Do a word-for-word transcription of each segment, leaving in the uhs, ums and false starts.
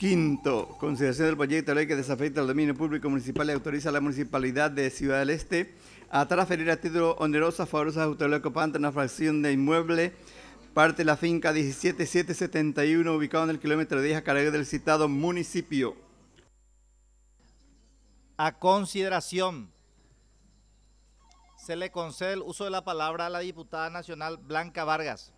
Quinto, consideración del proyecto de ley que desafecta el dominio público municipal y autoriza a la Municipalidad de Ciudad del Este a transferir a título oneroso a favor de las autoridades ocupantes una fracción de inmueble, parte de la finca diecisiete mil setecientos setenta y uno, ubicado en el kilómetro diez a cargo del citado municipio. A consideración, se le concede el uso de la palabra a la diputada nacional Blanca Vargas.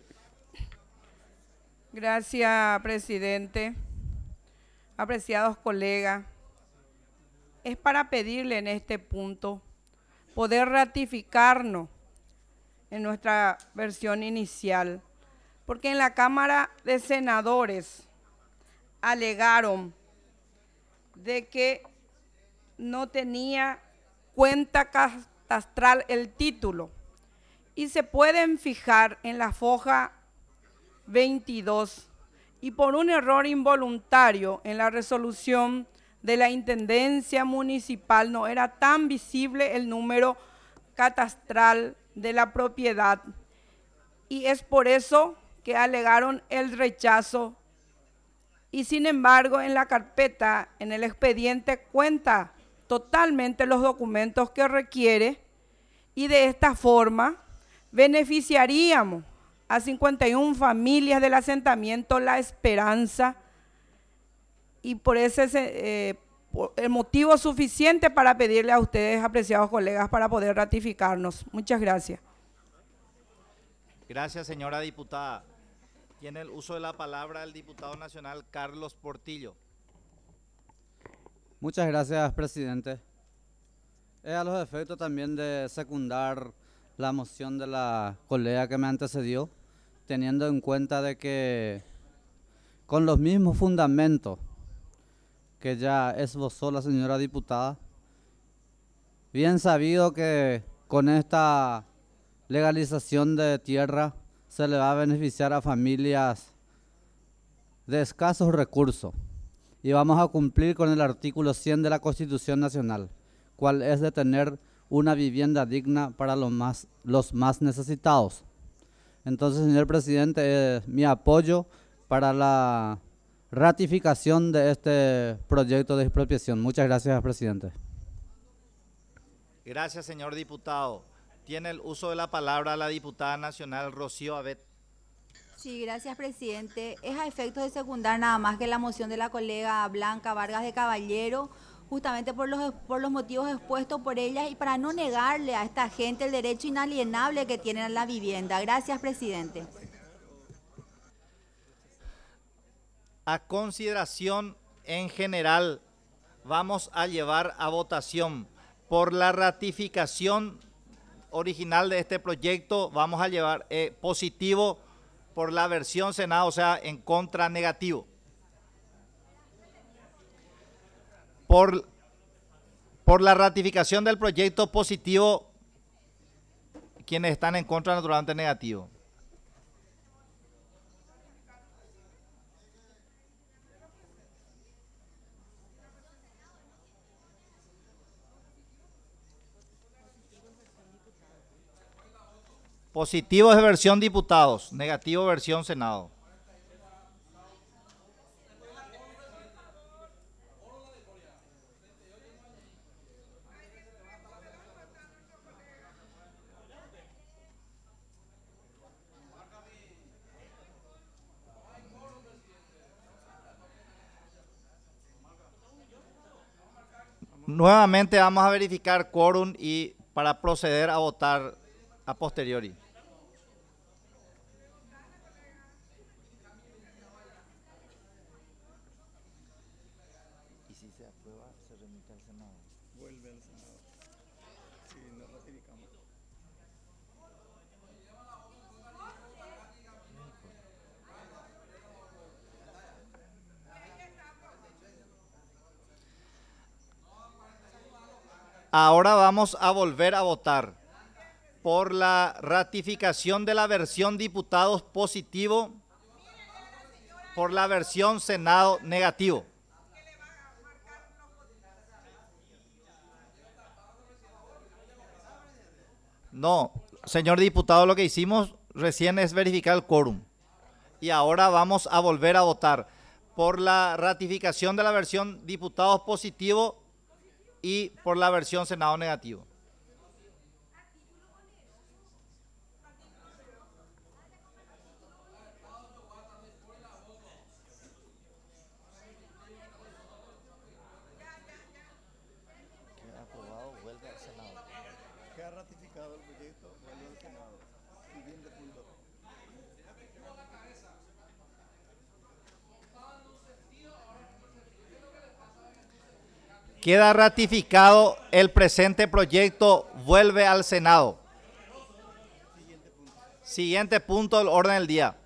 Gracias, presidente. Apreciados colegas, es para pedirle en este punto poder ratificarnos en nuestra versión inicial, porque en la Cámara de Senadores alegaron de que no tenía cuenta catastral el título y se pueden fijar en la foja veintidós y por un error involuntario en la resolución de la Intendencia Municipal no era tan visible el número catastral de la propiedad y es por eso que alegaron el rechazo y sin embargo en la carpeta, en el expediente cuenta totalmente los documentos que requiere y de esta forma beneficiaríamos a cincuenta y una familias del asentamiento La Esperanza y por ese eh, por el motivo suficiente para pedirle a ustedes, apreciados colegas, para poder ratificarnos. Muchas gracias. Gracias, señora diputada. Tiene el uso de la palabra el diputado nacional Carlos Portillo. Muchas gracias, presidente. Es a los efectos también de secundar la moción de la colega que me antecedió, teniendo en cuenta de que con los mismos fundamentos que ya esbozó la señora diputada, bien sabido que con esta legalización de tierra se le va a beneficiar a familias de escasos recursos y vamos a cumplir con el artículo cien de la Constitución Nacional, cual es de tener una vivienda digna para los más, los más necesitados. Entonces, señor presidente, eh, mi apoyo para la ratificación de este proyecto de expropiación. Muchas gracias, presidente. Gracias, señor diputado. Tiene el uso de la palabra la diputada nacional Rocío Abet. Sí, gracias, presidente. Es a efectos de secundar nada más que la moción de la colega Blanca Vargas de Caballero, justamente por los, por los motivos expuestos por ella y para no negarle a esta gente el derecho inalienable que tienen a la vivienda. Gracias, presidente. A consideración en general, vamos a llevar a votación por la ratificación original de este proyecto. Vamos a llevar eh, positivo por la versión Senado, o sea, en contra negativo. Por, por la ratificación del proyecto positivo, quienes están en contra, naturalmente negativo. Positivo es versión diputados, negativo versión Senado. Nuevamente vamos a verificar quórum y para proceder a votar a posteriori. ¿Y si se aprueba, se remite al Senado? Vuelve al Senado. Sí, no ratificamos. Ahora vamos a volver a votar por la ratificación de la versión diputados positivo, por la versión Senado negativo. No, señor diputado, lo que hicimos recién es verificar el quórum. Y ahora vamos a volver a votar por la ratificación de la versión diputados positivo y por la versión Senado negativo. Queda ratificado el proyecto, vuelve al Senado. Siguiente punto. Queda ratificado el presente proyecto, vuelve al Senado. Siguiente punto del orden del día.